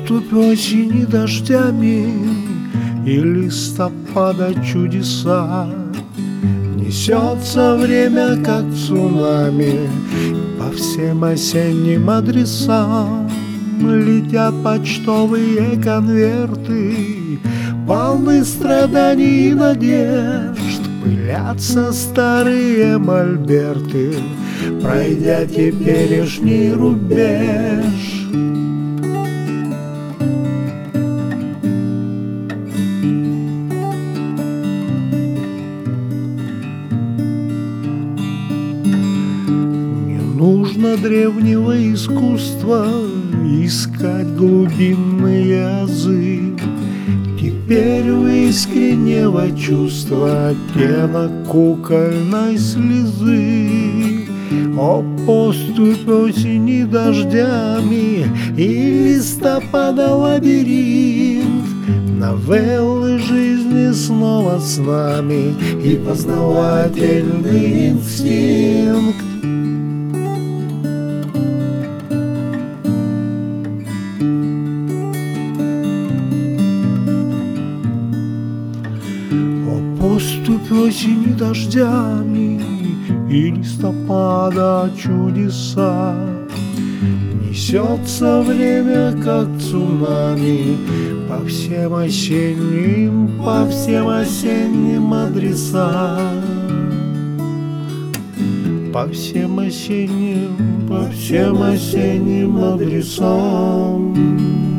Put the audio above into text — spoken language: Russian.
поступь осени дождями и листопада чудеса. Несется время, как цунами, по всем осенним адресам. Летят почтовые конверты, полны страданий и надежд. Пылятся старые мольберты, пройдя теперешний рубеж. Не нужно древнего искусства искать глубинные азы. Теперь у искреннего чувства оттенок кукольной слезы. О, поступь осени дождями и листопада лабиринт, новеллы жизни снова с нами и познавательный инстинкт. Поступь осени дождями и листопада чудеса. Несется время, как цунами, по всем осенним адресам. По всем осенним адресам.